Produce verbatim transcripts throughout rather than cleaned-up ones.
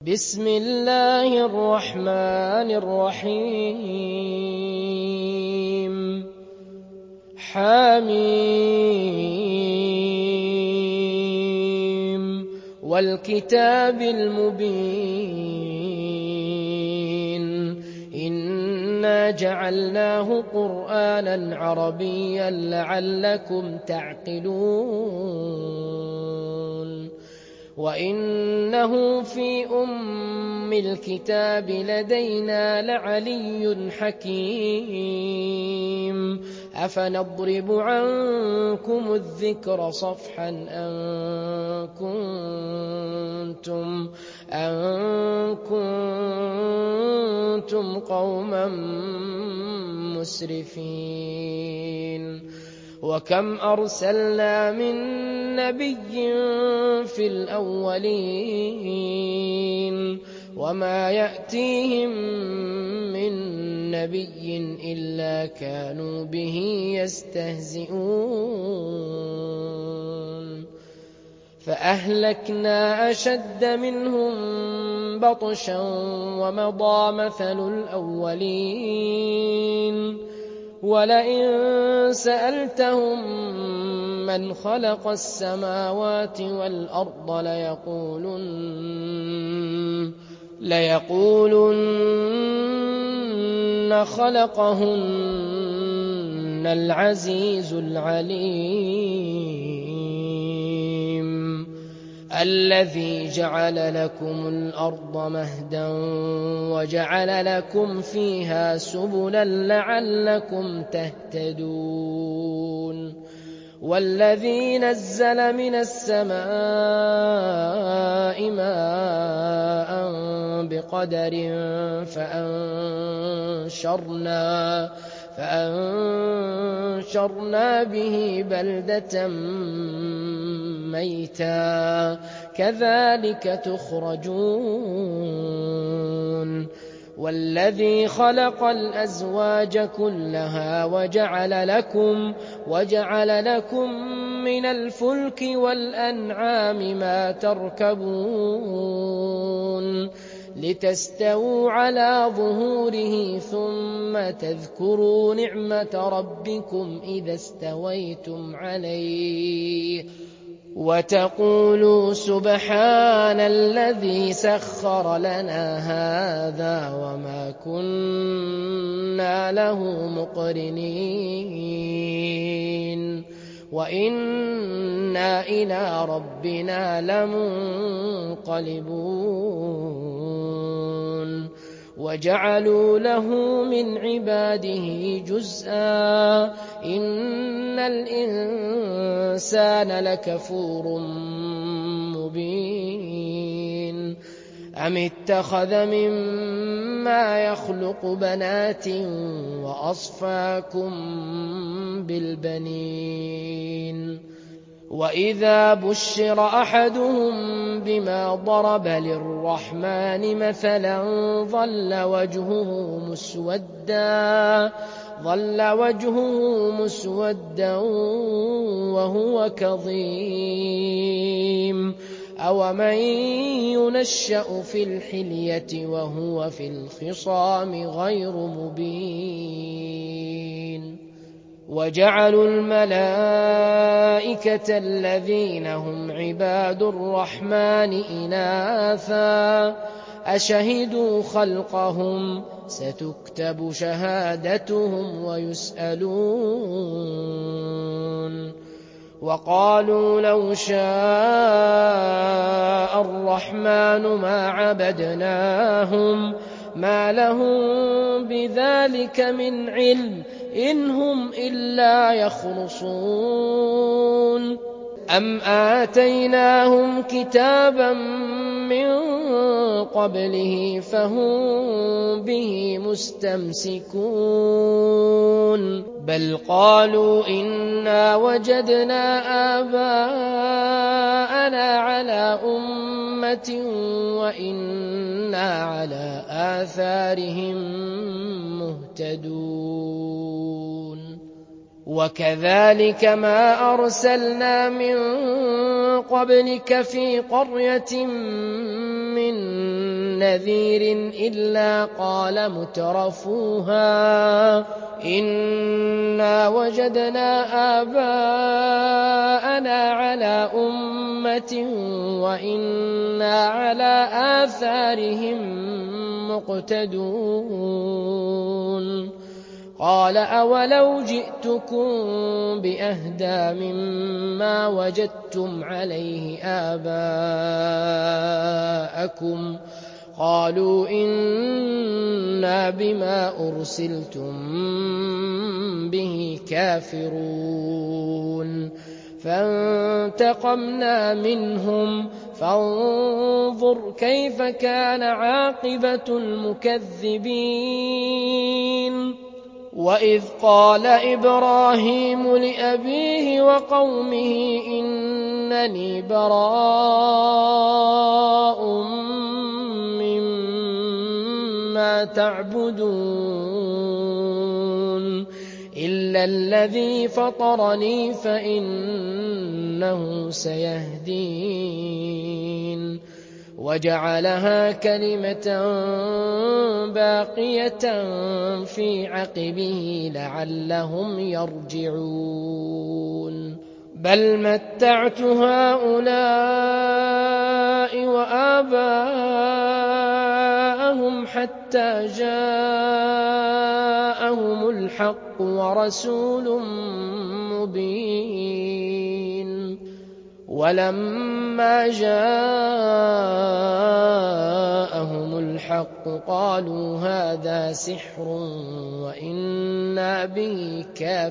بسم الله الرحمن الرحيم حميم والكتاب المبين إنا جعلناه قرآنا عربيا لعلكم تعقلون وإنه في أم الكتاب لدينا لعلي حكيم أفنضرب عنكم الذكر صفحا أن كنتم, أن كنتم قوما مسرفين وكم أرسلنا من نبي في الأولين وما يأتيهم من نبي إلا كانوا به يستهزئون فأهلكنا أشد منهم بطشا ومضى مثل الأولين ولئن سألتهم من خلق السماوات والأرض ليقولن, ليقولن خلقهن العزيز العليم الذي جعل لكم الأرض مهدا وجعل لكم فيها سبلا لعلكم تهتدون والذي نزل من السماء ماء بقدر فأنشرنا, فأنشرنا به بلدة ميتا كذلك تخرجون والذي خلق الأزواج كلها وجعل لكم, وجعل لكم من الفلك والأنعام ما تركبون لتستووا على ظهوره ثم تذكروا نعمة ربكم إذا استويتم عليه وتقولوا سبحان الذي سخر لنا هذا وما كنا له مقرنين وإنا إلى ربنا لمنقلبون وجعلوا له من عباده جزءا إن الإنسان لكفور مبين أم اتخذ مما يخلق بنات وأصفاكم بالبنين وإذا بشر أحدهم بما ضرب للرحمن مثلا ظل وجهه مسودا ظل وجهه مسودا وهو كظيم أومن ينشأ في الحلية وهو في الخصام غير مبين وجعلوا الملائكة الذين هم عباد الرحمن إناثا أشهدوا خلقهم ستكتب شهادتهم ويسألون وقالوا لو شاء الرحمن ما عبدناهم ما لهم بذلك من علم إن هم إلا يخرصون أم آتيناهم كتابا من قبله فهم به مستمسكون بل قالوا إنا وجدنا آباءنا على أمة وإنا على آثارهم مهتدون وكذلك ما أرسلنا من قبلك في قرية من نذير إلا قال مترفوها إنا وجدنا آباءنا على أمة وإنا على آثارهم مقتدون قال أولو جئتكم بأهدى مما وجدتم عليه آباءكم قالوا إنا بما أرسلتم به كافرون فانتقمنا منهم فانظر كيف كان عاقبة المكذبين وإذ قال إبراهيم لأبيه وقومه إنني براء مما تعبدون إلا الذي فطرني فإنه سيهدين وجعلها كلمة باقية في عقبه لعلهم يرجعون بل متعت هؤلاء وآباءهم حتى جاءهم الحق ورسول مبين ولما جاءهم الحق قالوا هذا سحر وإنا به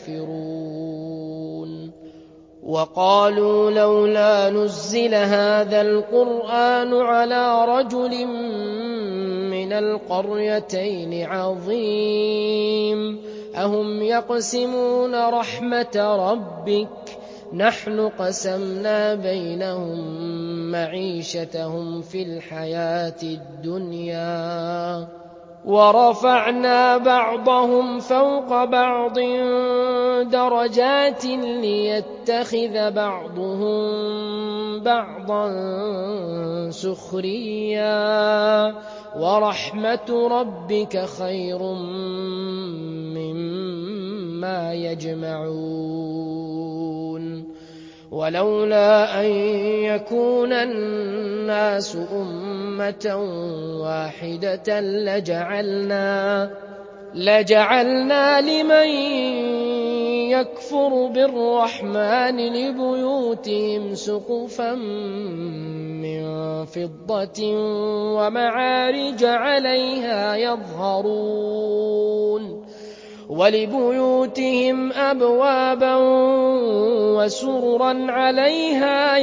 كافرون وقالوا لولا نزل هذا القرآن على رجل من القريتين عظيم أهم يقسمون رحمة ربك نحن قسمنا بينهم معيشتهم في الحياة الدنيا ورفعنا بعضهم فوق بعض درجات ليتخذ بعضهم بعضا سخريا ورحمة ربك خير مما يجمعون ولولا أن يكون الناس أمة واحدة لجعلنا لجعلنا لمن يكفر بالرحمن لبيوتهم سقفا من فضة ومعارج عليها يظهرون ولبيوتهم أبوابا وسررا عليها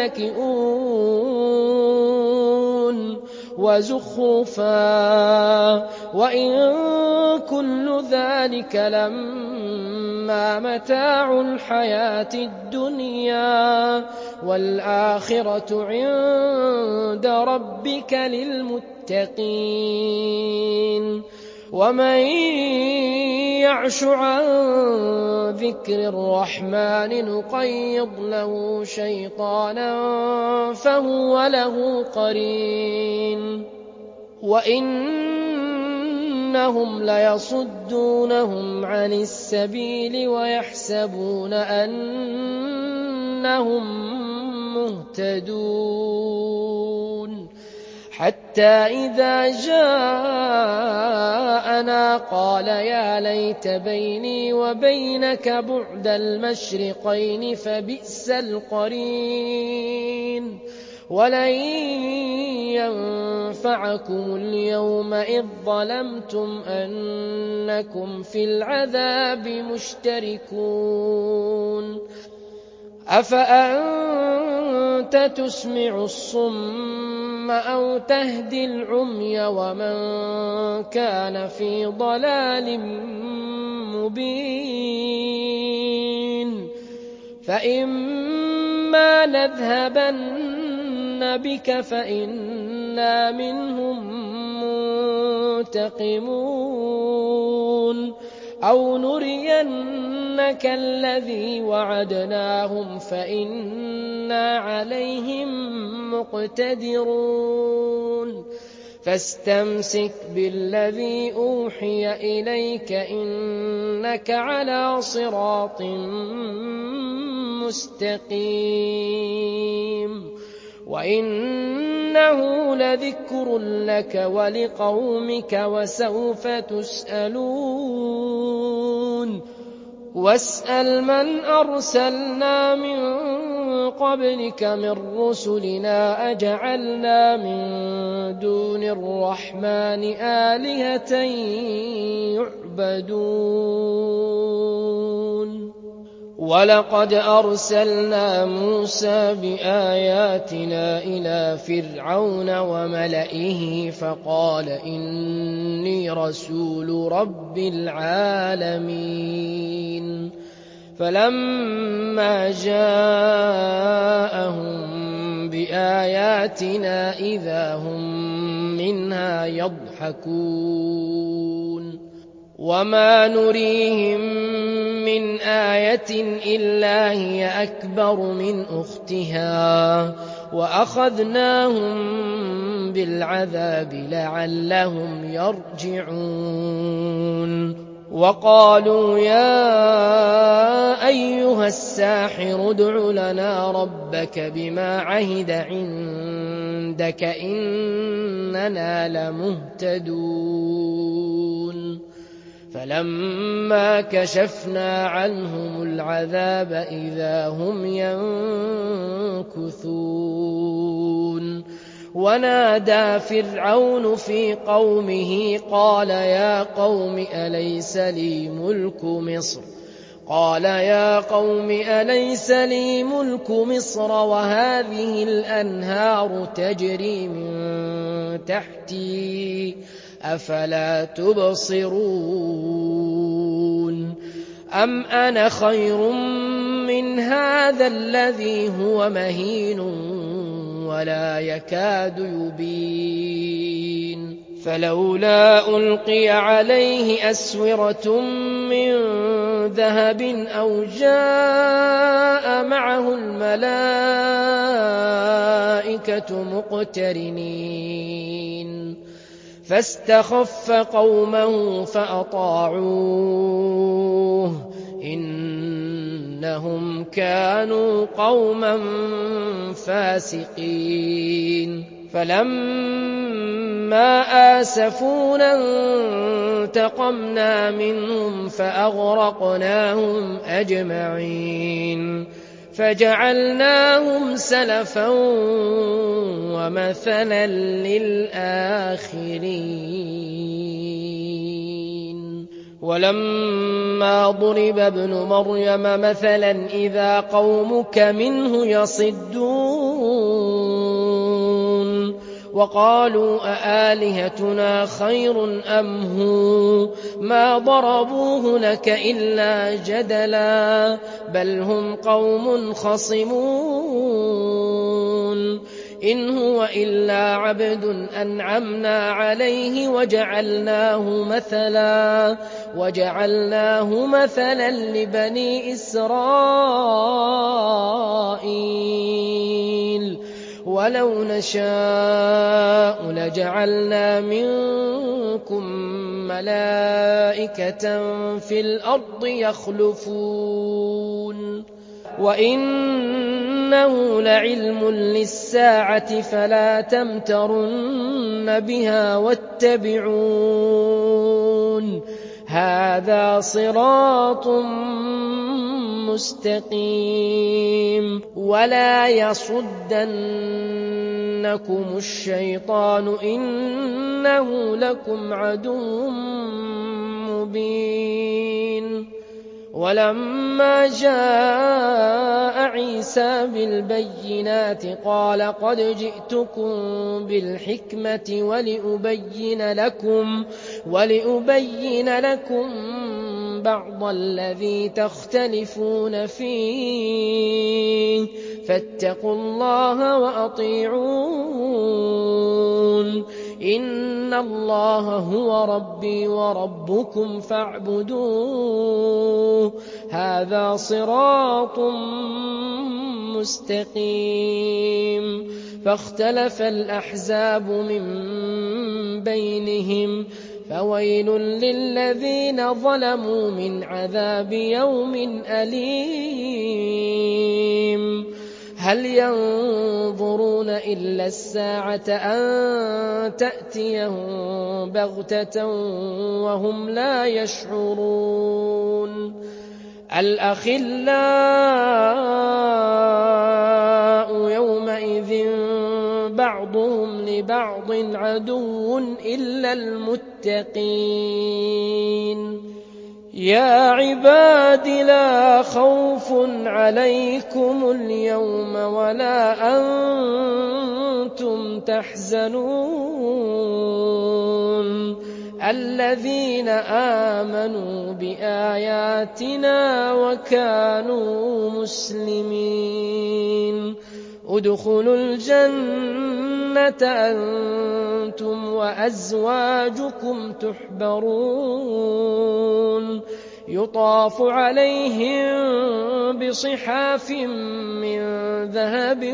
يتكئون وزخرفا وإن كل ذلك لما متاع الحياة الدنيا والآخرة عند ربك للمتقين ومن يعش عن ذكر الرحمن نقيض له شيطانا فهو له قرين وإنهم ليصدونهم عن السبيل ويحسبون أنهم مهتدون حتى إذا جاءنا قال يا ليت بيني وبينك بعد المشرقين فبئس القرين ولن ينفعكم اليوم إذ ظلمتم أنكم في العذاب مشتركون أفأنت تسمع الصم أو تهدي العمي ومن كان في ضلال مبين فإما نذهبن بك فإنا منهم منتقمون أو نرينك الذي وعدناهم فإنا عليهم مقتدرون فاستمسك بالذي أوحي إليك إنك على صراط مستقيم وإنه لذكر لك ولقومك وسوف تسألون واسأل من أرسلنا من قبلك من رسلنا أجعلنا من دون الرحمن آلهة يعبدون ولقد أرسلنا موسى بآياتنا إلى فرعون وملئه فقال إني رسول رب العالمين فلما جاءهم بآياتنا إذا هم منها يضحكون وما نريهم من آية إلا هي أكبر من أختها وأخذناهم بالعذاب لعلهم يرجعون وقالوا يا أيها الساحر ادع لنا ربك بما عهد عندك إننا لمهتدون فلما كشفنا عنهم العذاب إذا هم ينكثون ونادى فرعون في قومه قال يا قوم أليس لي ملك مصر قال يا قوم أليس لي ملك مصر وهذه الأنهار تجري من تحتي أفلا تبصرون أم أنا خير من هذا الذي هو مهين ولا يكاد يبين فلولا ألقي عليه أسورة من ذهب أو جاء معه الملائكة مقترنين فاستخف قومه فأطاعوه إنهم كانوا قوما فاسقين فلما آسفونا انتقمنا منهم فأغرقناهم أجمعين فجعلناهم سلفا ومثلا للآخرين ولما ضرب ابن مريم مثلا إذا قومك منه يصدون وقالوا أآلهتنا خير أم هو ما ضربوه لك إلا جدلا بل هم قوم خصمون إن هو إلا عبد أنعمنا عليه وجعلناه مثلا وجعلناه مثلا لبني إسرائيل ولو نشاء لجعلنا منكم ملائكة في الأرض يخلفون وإنه لعلم للساعة فلا تمترن بها واتبعون هذا صراط مستقيم ولا يصدنكم الشيطان إنه لكم عدو مبين ولما جاء عيسى بالبينات قال قد جئتكم بالحكمة ولأبين لكم ولأبين لكم بعض الذي تختلفون فيه فاتقوا الله وأطيعون إن الله هو ربي وربكم فاعبدوه هذا صراط مستقيم فاختلف الأحزاب من بهم فويل للذين ظلموا من عذاب يوم أليم هل ينظرون إلا الساعة أن تأتيهم بغتة وهم لا يشعرون الأخلاء يومئذ بعضهم لبعض عدو إلا المتقين يا عباد لا خوف عليكم اليوم ولا أنتم تحزنون الذين آمنوا بآياتنا وكانوا مسلمين ادخلوا الجنة أنتم وأزواجكم تحبرون يطاف عليهم بصحاف من ذهب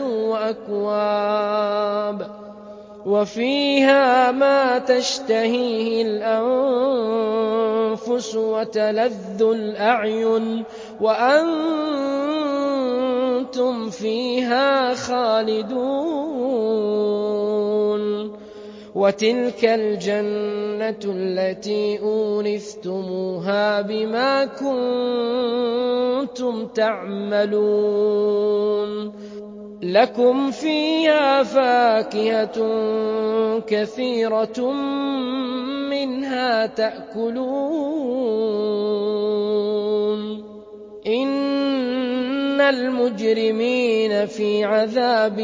وأكواب وفيها ما تشتهيه الأنفس وتلذ الأعين وأنتم فيها خالدون وتلك الجنة التي أورثتموها بما كنتم تعملون لكم فيها فاكهة كثيرة منها تأكلون إن المجرمين في عذاب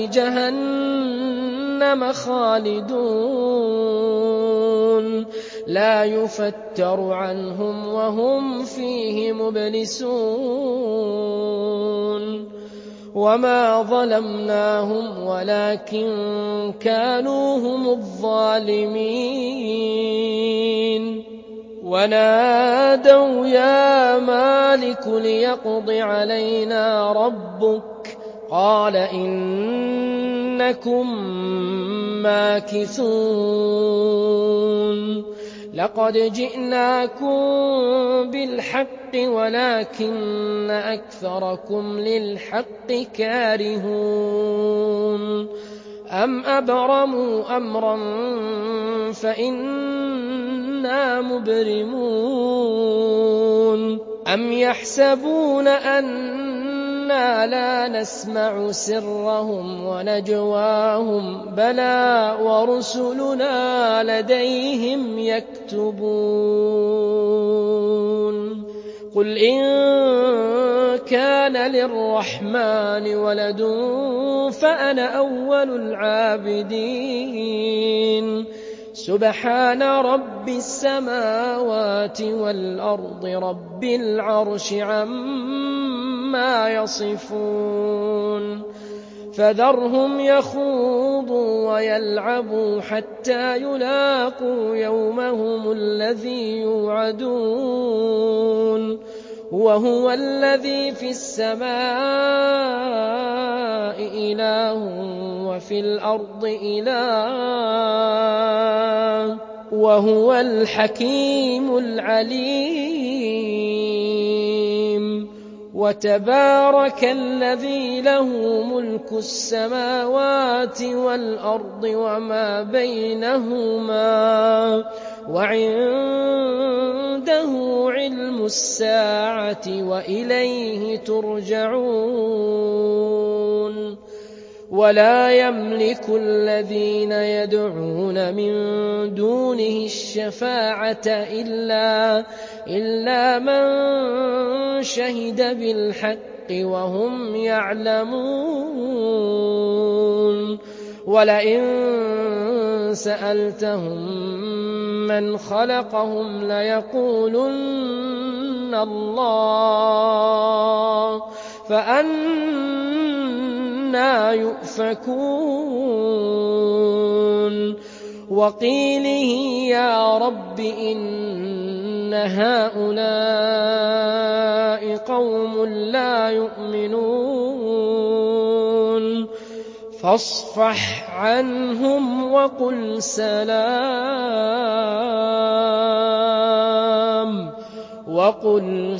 جهنم خالدون لا يفتر عنهم وهم فيه مبلسون وما ظلمناهم ولكن كانوا هم الظالمين ونادوا يا مالك ليقض علينا ربك قال إنكم ماكثون لقد جئناكم بالحق ولكن أكثركم للحق كارهون أم أبرموا أمرا فإنا مبرمون أم يحسبون أننا لا نسمع سرهم ونجواهم بلى ورسلنا لديهم يكتبون قل إن كان للرحمن ولد فأنا أول العابدين سبحان رب السماوات والأرض رب العرش عما يصفون فذرهم يخوضوا ويلعبوا حتى يلاقوا يومهم الذي يوعدون وهو الذي في السماء إله وفي الأرض إله وهو الحكيم العليم وتبارك الذي له ملك السماوات والأرض وما بينهما وعنده علم الساعة وإليه ترجعون ولا يملك الذين يدعون من دونه الشفاعة إلا, إلا من شهد بالحق وهم يعلمون ولئن سألتهم من خلقهم ليقولن الله فأنى يؤفكون وقيله يا رب إن هؤلاء قوم لا يؤمنون فاصفح عنهم وقل سلام وقل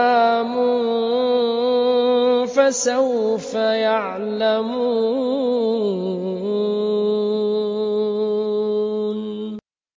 سلام فسوف يعلمون